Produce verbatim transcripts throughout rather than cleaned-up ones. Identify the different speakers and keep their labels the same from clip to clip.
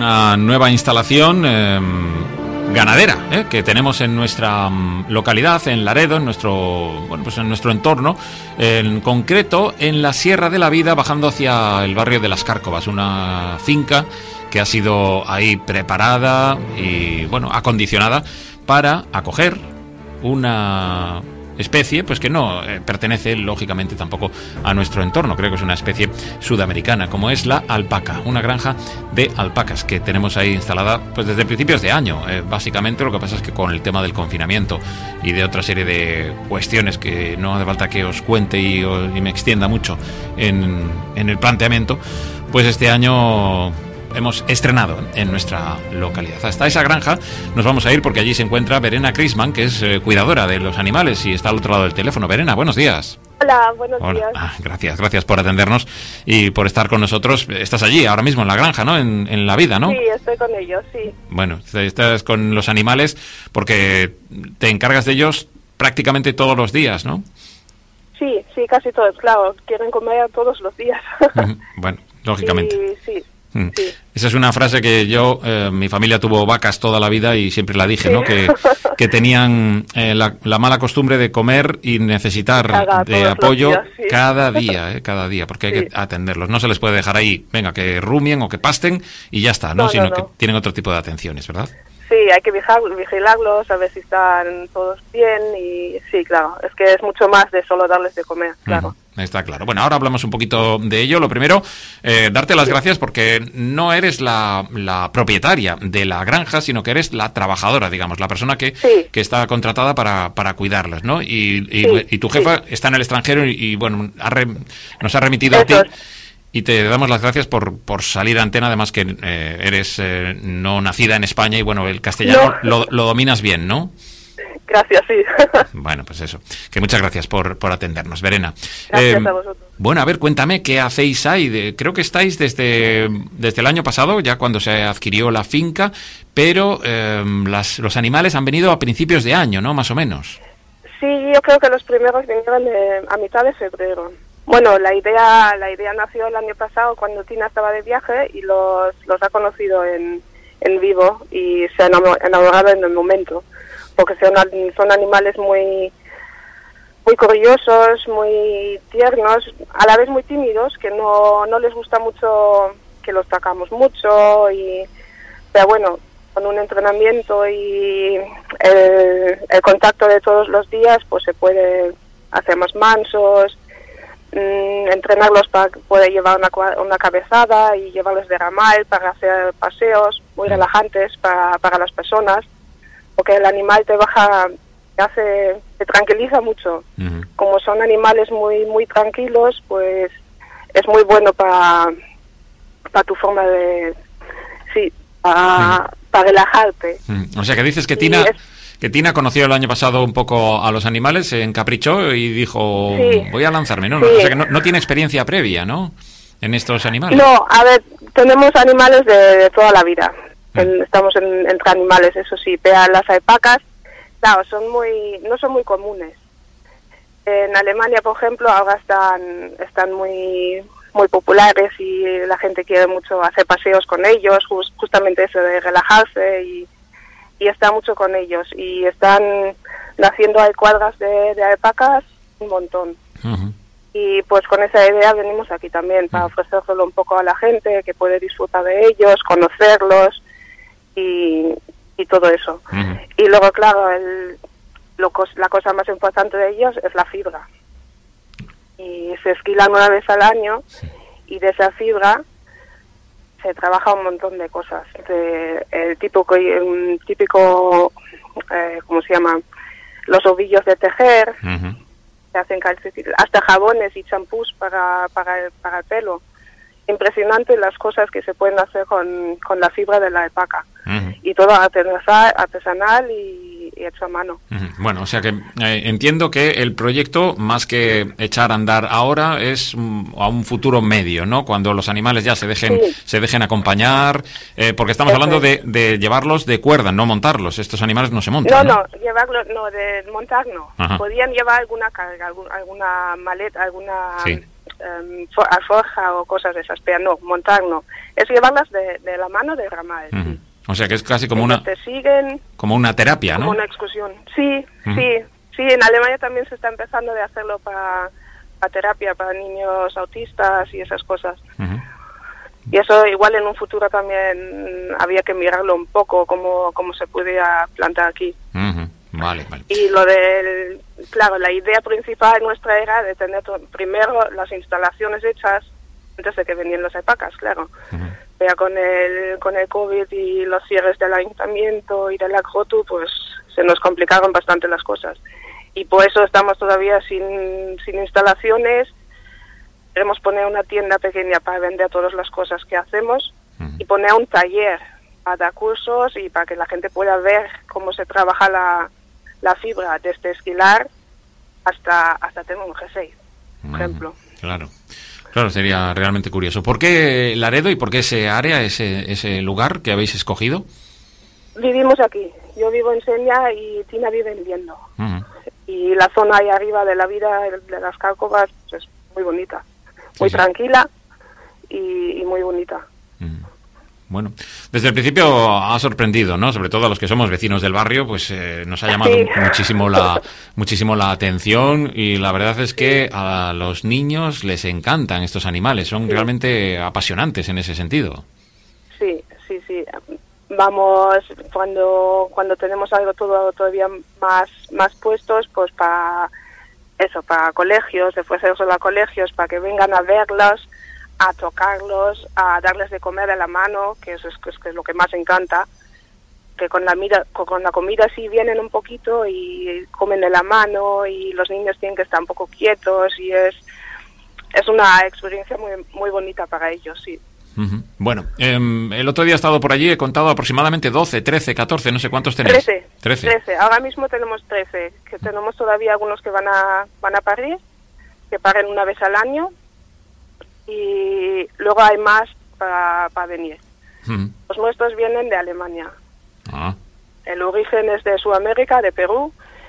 Speaker 1: una nueva instalación eh, ganadera eh, que tenemos en nuestra um, localidad, en Laredo, en nuestro, bueno, pues en nuestro entorno, en concreto en la Sierra de la Vida, bajando hacia el barrio de Las Cárcovas, una finca que ha sido ahí preparada y, bueno, acondicionada para acoger una especie pues que no eh, pertenece lógicamente tampoco a nuestro entorno. Creo que es una especie sudamericana, como es la alpaca, una granja de alpacas que tenemos ahí instalada pues desde principios de año. Eh, básicamente lo que pasa es que con el tema del confinamiento y de otra serie de cuestiones que no hace falta que os cuente y, y me extienda mucho en, en el planteamiento, pues este año hemos estrenado en nuestra localidad. Hasta esa granja nos vamos a ir porque allí se encuentra Verena Crisman, que es eh, cuidadora de los animales y está al otro lado del teléfono. Verena, buenos días.
Speaker 2: Hola, buenos
Speaker 1: Hola.
Speaker 2: días.
Speaker 1: Ah, gracias, gracias por atendernos y por estar con nosotros. Estás allí ahora mismo en la granja, ¿no? En, en la vida, ¿no?
Speaker 2: Sí, estoy con ellos, sí.
Speaker 1: Bueno, estás con los animales porque te encargas de ellos prácticamente todos los días, ¿no?
Speaker 2: Sí, sí, casi todos, claro. Quieren comer todos los días.
Speaker 1: Bueno, lógicamente.
Speaker 2: Sí, sí.
Speaker 1: Mm.
Speaker 2: Sí.
Speaker 1: Esa es una frase que yo, eh, mi familia tuvo vacas toda la vida y siempre la dije,
Speaker 2: Sí.
Speaker 1: ¿no? Que, que tenían eh, la, la mala costumbre de comer y necesitar
Speaker 2: Cada,
Speaker 1: de apoyo
Speaker 2: días, sí.
Speaker 1: cada día, ¿eh? Cada día, porque hay
Speaker 2: Sí.
Speaker 1: que atenderlos. No se les puede dejar ahí, venga, que rumien o que pasten y ya está, ¿no?
Speaker 2: No,
Speaker 1: Sino
Speaker 2: no, no.
Speaker 1: que tienen otro tipo de atenciones, ¿verdad?
Speaker 2: Sí, hay que vigilar- vigilarlos, a ver si están todos bien y sí, claro. Es que es mucho más de solo darles de comer, claro.
Speaker 1: Ujú. Está claro. Bueno, ahora hablamos un poquito de ello. Lo primero, eh, darte las gracias porque no eres la, la propietaria de la granja, sino que eres la trabajadora, digamos, la persona que,
Speaker 2: Sí.
Speaker 1: que está contratada para, para cuidarlas, ¿no? Y, y,
Speaker 2: Sí,
Speaker 1: y tu jefa
Speaker 2: sí.
Speaker 1: está en el extranjero y, y, bueno, ha re- nos ha remitido a ti.
Speaker 2: Eso es.
Speaker 1: Y te damos las gracias por, por salir a antena, además que eh, eres eh, no nacida en España y, bueno, el castellano
Speaker 2: No.
Speaker 1: lo, lo dominas bien, ¿no?
Speaker 2: Gracias, sí.
Speaker 1: Bueno, pues eso. Que muchas gracias por, por atendernos, Verena.
Speaker 2: Gracias
Speaker 1: Eh,
Speaker 2: a vosotros.
Speaker 1: Bueno, a ver, cuéntame qué hacéis ahí. De- creo que estáis desde, desde el año pasado, ya cuando se adquirió la finca, pero eh, las, los animales han venido a principios de año, ¿no? Más o menos.
Speaker 2: Sí, yo creo que los primeros vinieron de- a mitad de febrero. Bueno, la idea la idea nació el año pasado cuando Tina estaba de viaje y los, los ha conocido en, en vivo y se ha enamo- enamorado en el momento, porque son, an- son animales muy muy curiosos, muy tiernos, a la vez muy tímidos, que no, no les gusta mucho que los sacamos mucho, y pero bueno, con un entrenamiento y el, el contacto de todos los días, pues se puede hacer más mansos, mmm, entrenarlos para poder llevar una, cua- una cabezada y llevarlos de ramal para hacer paseos muy relajantes para, para las personas, porque el animal te baja, te hace, te tranquiliza mucho.
Speaker 1: Ujú.
Speaker 2: Como son animales muy muy tranquilos, pues es muy bueno para para tu forma de, sí, para para relajarte.
Speaker 1: Mm. O sea, que dices que
Speaker 2: Y
Speaker 1: Tina,
Speaker 2: es-
Speaker 1: que Tina conoció el año pasado un poco a los animales, se encaprichó y dijo,
Speaker 2: Sí.
Speaker 1: voy a lanzarme, ¿no?
Speaker 2: Sí.
Speaker 1: O sea, que no, no tiene experiencia previa, ¿no? En estos animales.
Speaker 2: No, a ver, tenemos animales de, de toda la vida.
Speaker 1: Mm.
Speaker 2: En- estamos en, entre animales, eso sí. Pero las alpacas, claro, son muy, no son muy comunes. En Alemania, por ejemplo, ahora están, están muy, muy populares y la gente quiere mucho hacer paseos con ellos, jus- justamente eso de relajarse y, y está mucho con ellos. Y están naciendo hay cuadras de, de alpacas un montón.
Speaker 1: Ujú.
Speaker 2: Y pues con esa idea venimos aquí también, para ofrecérselo un poco a la gente, que puede disfrutar de ellos, conocerlos y, y todo eso.
Speaker 1: Ujú.
Speaker 2: Y luego, claro, el, lo cos- la cosa más importante de ellos es la fibra. Y se esquilan una vez al año y de esa fibra se trabaja un montón de cosas. De, el típico, un típico eh, ¿cómo se llama? Los ovillos de tejer.
Speaker 1: Ujú.
Speaker 2: Se hacen calcetines, hasta jabones y champús para, para, el, para el pelo. Impresionante las cosas que se pueden hacer con, con la fibra de la alpaca.
Speaker 1: Ujú.
Speaker 2: Y todo artesana- artesanal y, y hecho a mano.
Speaker 1: Ujú. Bueno, o sea que eh, entiendo que el proyecto, más que echar a andar ahora, es mm, a un futuro medio, ¿no? Cuando los animales ya se dejen
Speaker 2: Sí.
Speaker 1: se dejen acompañar, eh, porque estamos
Speaker 2: Eso
Speaker 1: hablando de,
Speaker 2: es.
Speaker 1: de llevarlos de cuerda, no montarlos. Estos animales no se montan,
Speaker 2: No,
Speaker 1: ¿no?
Speaker 2: no, llevarlo, no, de montar no.
Speaker 1: Ajá.
Speaker 2: Podían llevar alguna carga, algún- alguna maleta, alguna
Speaker 1: Sí.
Speaker 2: em, fo- alforja o cosas de esas, pero no, montar no. es llevarlas de, de la mano del ramal.
Speaker 1: Uh-huh.
Speaker 2: Sí.
Speaker 1: O sea que es casi como
Speaker 2: Ellos
Speaker 1: una
Speaker 2: te siguen,
Speaker 1: como una terapia, ¿no?
Speaker 2: como una excursión. Sí,
Speaker 1: Uh-huh.
Speaker 2: sí, sí. En Alemania también se está empezando de hacerlo para, para terapia, para niños autistas y esas cosas.
Speaker 1: Uh-huh.
Speaker 2: Y eso igual en un futuro también había que mirarlo un poco, cómo, cómo se podía plantar aquí.
Speaker 1: Uh-huh. Vale, vale.
Speaker 2: Y lo del, claro, la idea principal nuestra era de tener to- primero las instalaciones hechas antes de que venían los alpacas, claro.
Speaker 1: Uh-huh.
Speaker 2: Pero con el, con el COVID y los cierres del ayuntamiento y del Agrotu, pues se nos complicaron bastante las cosas. Y por eso estamos todavía sin, sin instalaciones. Queremos poner una tienda pequeña para vender todas las cosas que hacemos uh-huh. y poner un taller para dar cursos y para que la gente pueda ver cómo se trabaja la, la fibra desde esquilar hasta hasta tener un jersey, por uh-huh. ejemplo.
Speaker 1: Claro, claro, sería realmente curioso. ¿Por qué Laredo y por qué ese área, ese, ese lugar que habéis escogido?
Speaker 2: Vivimos aquí. Yo vivo en Seña y Tina vive en Liendo. Uh-huh. Y la zona ahí arriba de la vida de las Cárcovas pues, es muy bonita. Muy sí, tranquila sí. y, y muy bonita.
Speaker 1: Mm. Bueno, desde el principio ha sorprendido, ¿no? Sobre todo a los que somos vecinos del barrio, pues eh, nos ha llamado sí. muchísimo la muchísimo la atención y la verdad es que a los niños les encantan estos animales, son sí. realmente apasionantes en ese sentido.
Speaker 2: Sí, sí, sí. Vamos, cuando cuando tenemos algo todo todavía más más puestos, pues para eso, para colegios, después de eso a colegios, para que vengan a verlos, a tocarlos, a darles de comer de la mano, que eso es, que es, que es lo que más encanta, que con la, mira, con la comida sí vienen un poquito y comen de la mano y los niños tienen que estar un poco quietos y es es una experiencia muy muy bonita para ellos, sí.
Speaker 1: Uh-huh. Bueno, eh, el otro día he estado por allí, he contado aproximadamente doce, trece, catorce, no sé cuántos tenéis.
Speaker 2: trece. trece. trece. Ahora mismo tenemos trece, que tenemos todavía algunos que van a van a parir, que paren una vez al año, y luego hay más para, para venir. Uh-huh. Los nuestros vienen de Alemania. Ah. El origen es de Sudamérica, de Perú,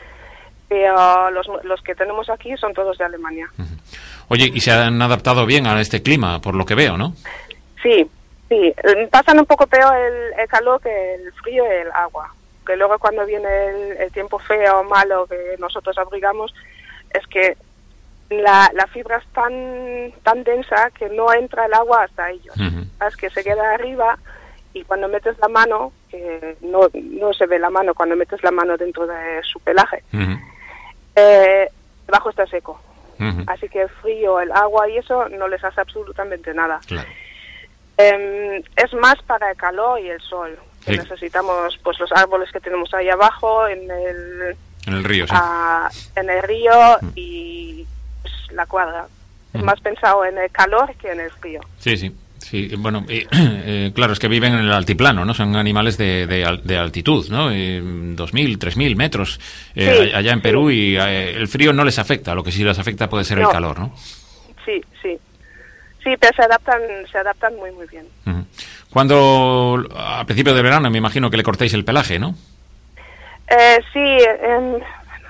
Speaker 2: pero los, los que tenemos aquí son todos de Alemania.
Speaker 1: Uh-huh. Oye, y se han adaptado bien a este clima, por lo que veo, ¿no?
Speaker 2: Sí, sí. Pasan un poco peor el, el calor que el frío y el agua. Que luego cuando viene el, el tiempo feo o malo que nosotros abrigamos, es que la, la fibra es tan tan densa que no entra el agua hasta ellos. Uh-huh. Es que se queda arriba y cuando metes la mano, que no, no se ve la mano cuando metes la mano dentro de su pelaje, uh-huh. eh, debajo está seco. Uh-huh. Así que el frío, el agua y eso no les hace absolutamente nada.
Speaker 1: Claro.
Speaker 2: Eh, es más para el calor y el sol, que sí. necesitamos pues los árboles que tenemos ahí abajo en el
Speaker 1: en el río, sí.
Speaker 2: uh, en el río uh-huh. y pues, la cuadra. Uh-huh. Es más pensado en el calor que en el frío.
Speaker 1: Sí, sí. Sí, bueno, eh, eh, claro, es que viven en el altiplano, ¿no? Son animales de, de, de altitud, ¿no? Eh, dos mil, tres mil metros eh, sí, allá en Perú sí. y eh, el frío no les afecta, lo que sí les afecta puede ser no. el calor, ¿no?
Speaker 2: Sí, sí. Sí, pero se adaptan, se adaptan muy, muy bien.
Speaker 1: Uh-huh. Cuando, a principio de verano, me imagino que le cortéis el pelaje, ¿no?
Speaker 2: Eh, sí, en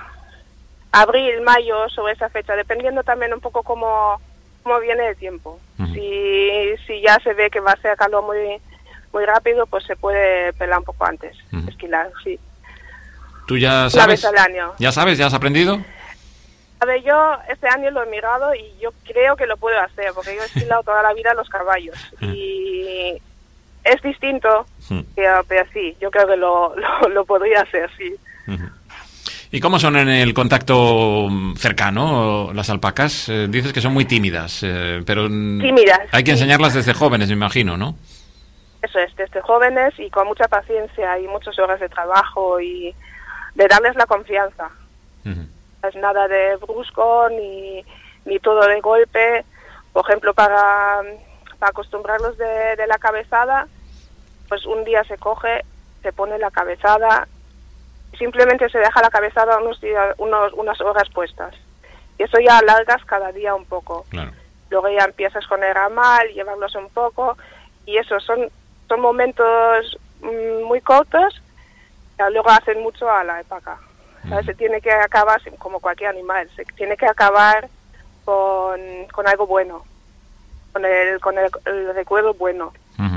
Speaker 2: abril, mayo, sobre esa fecha, dependiendo también un poco cómo... cómo viene el tiempo. Uh-huh. Si si ya se ve que va a ser calor muy muy rápido, pues se puede pelar un poco antes, uh-huh. esquilar, sí.
Speaker 1: ¿Tú ya sabes?
Speaker 2: Una vez al año.
Speaker 1: ¿Ya sabes? ¿Ya has aprendido?
Speaker 2: A ver, yo este año lo he mirado y yo creo que lo puedo hacer, porque yo he esquilado toda la vida los caballos. Uh-huh. Y es distinto, uh-huh. pero, pero sí, yo creo que lo, lo, lo podría hacer, sí.
Speaker 1: Uh-huh. ¿Y cómo son en el contacto cercano las alpacas? Eh, dices que son muy tímidas, eh, pero
Speaker 2: tímidas,
Speaker 1: hay que enseñarlas desde jóvenes, me imagino, ¿no?
Speaker 2: Eso es, desde jóvenes y con mucha paciencia y muchas horas de trabajo y de darles la confianza. Uh-huh. No es nada de brusco ni, ni todo de golpe. Por ejemplo, para, para acostumbrarlos de, de la cabezada, pues un día se coge, se pone la cabezada, simplemente se deja la cabezada unos días, unos, unas horas puestas. Y eso ya alargas cada día un poco.
Speaker 1: Claro.
Speaker 2: Luego ya empiezas con el ramal, llevarlos un poco, y eso son, son momentos mmm, muy cortos, que luego hacen mucho a la alpaca. Uh-huh. ¿Sabes? Se tiene que acabar, como cualquier animal, se tiene que acabar con, con algo bueno, con el, con el, el recuerdo bueno.
Speaker 1: Uh-huh.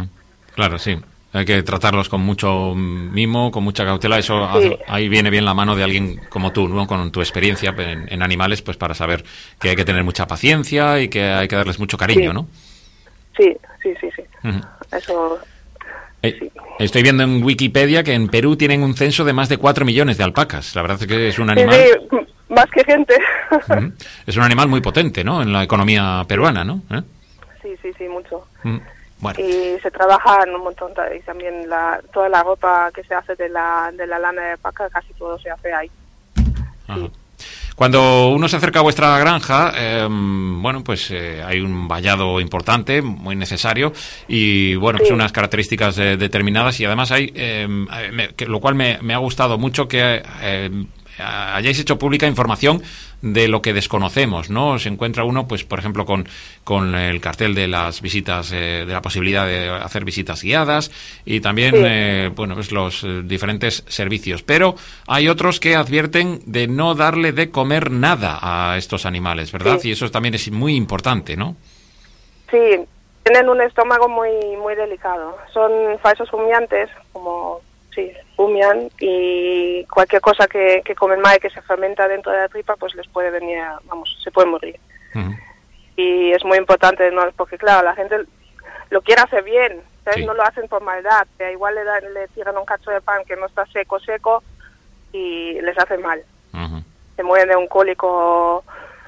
Speaker 1: Claro, sí. Hay que tratarlos con mucho mimo, con mucha cautela. Eso sí. Ahí viene bien la mano de alguien como tú, ¿no? Con tu experiencia en, en animales, pues para saber que hay que tener mucha paciencia y que hay que darles mucho cariño,
Speaker 2: sí.
Speaker 1: ¿no?
Speaker 2: Sí, sí, sí, sí.
Speaker 1: Uh-huh.
Speaker 2: Eso...
Speaker 1: Eh,
Speaker 2: sí.
Speaker 1: Estoy viendo en Wikipedia que en Perú tienen un censo de más de cuatro millones de alpacas. La verdad es que es un animal...
Speaker 2: Sí, sí, más que gente.
Speaker 1: Uh-huh. Es un animal muy potente, ¿no? En la economía peruana, ¿no? ¿Eh?
Speaker 2: Sí, sí, sí, mucho.
Speaker 1: Uh-huh. Bueno.
Speaker 2: Y se trabaja en un montón, y también la, toda la ropa que se hace de la, de la lana de alpaca, casi todo se hace ahí. Sí.
Speaker 1: Cuando uno se acerca a vuestra granja, eh, bueno, pues eh, hay un vallado importante, muy necesario, y bueno, pues
Speaker 2: sí.
Speaker 1: unas características eh, determinadas, y además hay, eh, me, que, lo cual me, me ha gustado mucho que eh, hayáis hecho pública información de lo que desconocemos, ¿no? Se encuentra uno, pues, por ejemplo, con, con el cartel de las visitas, eh, de la posibilidad de hacer visitas guiadas y también, sí. eh, bueno, pues los eh, diferentes servicios. Pero hay otros que advierten de no darle de comer nada a estos animales, ¿verdad? Sí. Y eso también es muy importante, ¿no?
Speaker 2: Sí, tienen un estómago muy, muy delicado. Son falsos rumiantes, como... Sí, rumian, y cualquier cosa que, que comen mal y que se fermenta dentro de la tripa, pues les puede venir, a, vamos, se puede morir. Uh-huh. Y es muy importante, ¿no? Porque claro, la gente lo quiere hacer bien, ¿sabes? Sí. No lo hacen por maldad, que igual le, dan, le tiran un cacho de pan que no está seco, seco, y les hace mal. Uh-huh. Se mueren de un cólico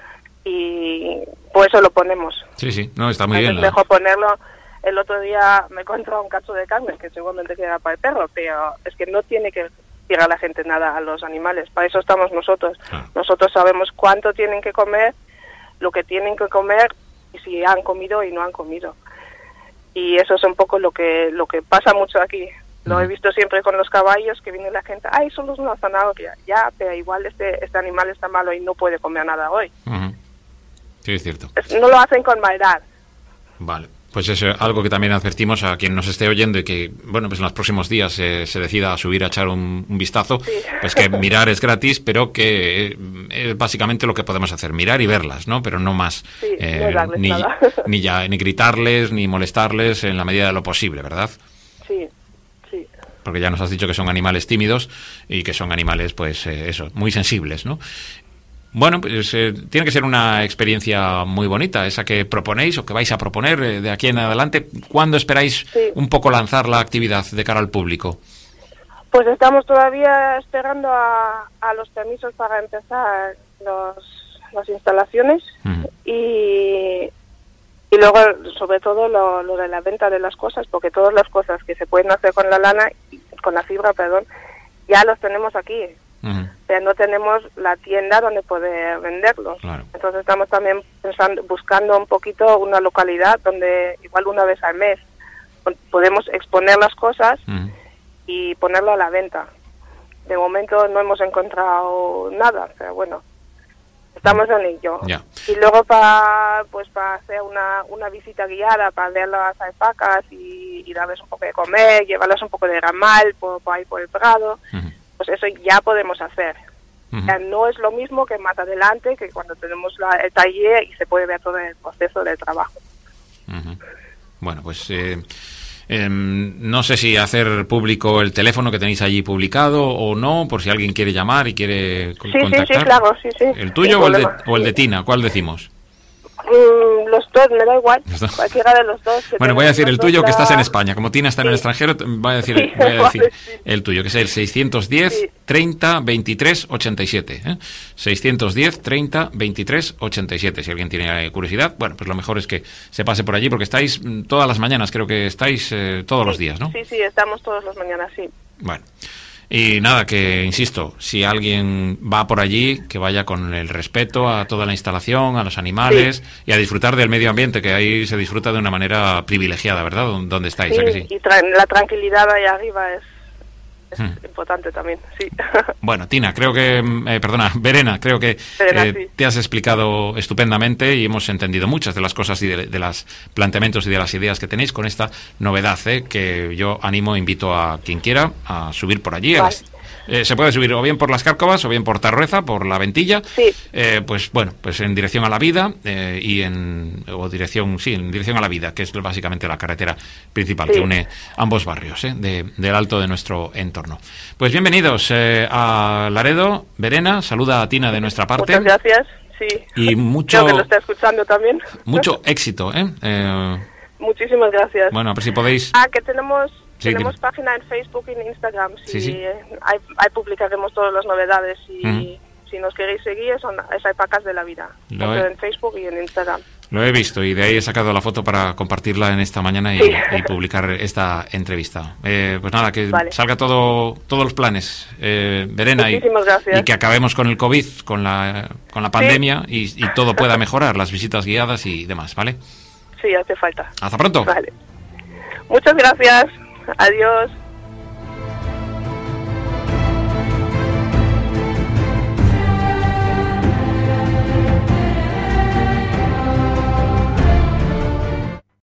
Speaker 2: y por eso lo ponemos.
Speaker 1: Sí, sí, no, está muy
Speaker 2: Entonces,
Speaker 1: bien.
Speaker 2: Es mejor ponerlo. El otro día me encontré un cacho de carne que seguramente queda para el perro, pero es que no tiene que tirar la gente nada a los animales. Para eso estamos nosotros. Ah. Nosotros sabemos cuánto tienen que comer, lo que tienen que comer y si han comido y no han comido. Y eso es un poco lo que lo que pasa mucho aquí. Lo uh-huh. he visto siempre con los caballos, que viene la gente, ay, solo es una zanahoria. Ya, pero igual este este animal está malo y no puede comer nada hoy.
Speaker 1: Uh-huh. Sí, es cierto.
Speaker 2: Es, no lo hacen con maldad.
Speaker 1: Vale. Pues es algo que también advertimos a quien nos esté oyendo y que, bueno, pues en los próximos días eh, se decida a subir a echar un, un vistazo, sí. Pues que mirar es gratis, pero que eh, es básicamente lo que podemos hacer, mirar y verlas, ¿no? Pero no más,
Speaker 2: sí,
Speaker 1: eh,
Speaker 2: no
Speaker 1: ni, ni, ya, ni gritarles, ni molestarles en la medida de lo posible, ¿verdad?
Speaker 2: Sí, sí.
Speaker 1: Porque ya nos has dicho que son animales tímidos y que son animales, pues eh, eso, muy sensibles, ¿no? Bueno, pues eh, tiene que ser una experiencia muy bonita, esa que proponéis o que vais a proponer eh, de aquí en adelante. ¿Cuándo esperáis sí. un poco lanzar la actividad de cara al público?
Speaker 2: Pues estamos todavía esperando a, a los permisos para empezar los, las instalaciones uh-huh. y, y luego, sobre todo, lo, lo de la venta de las cosas, porque todas las cosas que se pueden hacer con la lana, con la fibra, perdón, ya los tenemos aquí. Uh-huh. Pero no tenemos la tienda donde poder venderlos. Claro. Entonces estamos también pensando, buscando un poquito una localidad donde igual una vez al mes podemos exponer las cosas uh-huh. y ponerlo a la venta. De momento no hemos encontrado nada, pero bueno, estamos en ello.
Speaker 1: Yeah.
Speaker 2: Y luego para pues para hacer una, una visita guiada, para ver las alpacas y, y darles un poco de comer, llevarlas un poco de ramal por, por ahí por el prado. Uh-huh. Pues eso ya podemos hacer. Uh-huh. O sea, no es lo mismo que más adelante, que cuando tenemos la, el taller y se puede ver todo el proceso de trabajo.
Speaker 1: Uh-huh. Bueno, pues eh, eh, no sé si hacer público el teléfono que tenéis allí publicado o no, por si alguien quiere llamar y quiere
Speaker 2: sí,
Speaker 1: contactar.
Speaker 2: Sí, sí, claro, sí, sí.
Speaker 1: ¿El tuyo o el, de, o el de Tina? ¿Cuál decimos?
Speaker 2: Mm, los dos, me da igual, cualquiera de los dos.
Speaker 1: Bueno, voy a decir el tuyo, que estás en España. Como Tina está sí. en el extranjero, voy a decir, sí, voy a decir sí. el tuyo, que es el seiscientos diez, sí. treinta, veintitrés, ochenta y siete. ¿eh? seiscientos diez, treinta, veintitrés, ochenta y siete. Si alguien tiene curiosidad, bueno, pues lo mejor es que se pase por allí, porque estáis todas las mañanas, creo que estáis eh, todos
Speaker 2: sí,
Speaker 1: los días, ¿no?
Speaker 2: Sí, sí, estamos todas las mañanas, sí.
Speaker 1: Bueno. Y nada, que insisto, si alguien va por allí, que vaya con el respeto a toda la instalación, a los animales sí. y a disfrutar del medio ambiente, que ahí se disfruta de una manera privilegiada, ¿verdad? Donde estáis,
Speaker 2: sí,
Speaker 1: ¿a que sí?
Speaker 2: Y tra- la tranquilidad ahí arriba es, es hmm. importante también, sí.
Speaker 1: Bueno, Tina, creo que, eh, perdona, Verena, creo que
Speaker 2: Verena,
Speaker 1: eh,
Speaker 2: sí.
Speaker 1: te has explicado estupendamente y hemos entendido muchas de las cosas y de, de los planteamientos y de las ideas que tenéis con esta novedad, ¿eh? Que yo animo, invito a quien quiera a subir por allí, vale. a, las, Eh, se puede subir o bien por las Cárcovas o bien por Tarrueza, por la Ventilla.
Speaker 2: Sí.
Speaker 1: Eh, pues bueno, pues en dirección a la vida eh, y en o dirección, sí, en dirección a la vida, que es básicamente la carretera principal, sí, que une ambos barrios eh, de, del alto de nuestro entorno. Pues bienvenidos eh, a Laredo. Verena, saluda a Tina de nuestra parte.
Speaker 2: Muchas gracias. Sí.
Speaker 1: Y mucho.
Speaker 2: Creo que lo está escuchando también.
Speaker 1: Mucho éxito, ¿eh? eh
Speaker 2: Muchísimas gracias.
Speaker 1: Bueno, a ver si podéis.
Speaker 2: Ah, que tenemos.
Speaker 1: Sí,
Speaker 2: tenemos
Speaker 1: dime.
Speaker 2: página en Facebook y en Instagram. Si
Speaker 1: sí, sí.
Speaker 2: Ahí, ahí publicaremos todas las novedades. Y
Speaker 1: Uh-huh.
Speaker 2: si nos queréis seguir, son esas Pacas de la Vida.
Speaker 1: Lo he...
Speaker 2: En Facebook y en Instagram.
Speaker 1: Lo he visto y de ahí he sacado la foto para compartirla en esta mañana y,
Speaker 2: sí.
Speaker 1: y publicar esta entrevista. Eh, pues nada, que
Speaker 2: vale.
Speaker 1: salga todo todos los planes, eh, Verena, y, y que acabemos con el COVID, con la con la pandemia sí. y, y todo pueda mejorar, las visitas guiadas y demás, ¿vale?
Speaker 2: Sí, hace falta.
Speaker 1: Hasta pronto.
Speaker 2: Vale. Muchas gracias. Adiós.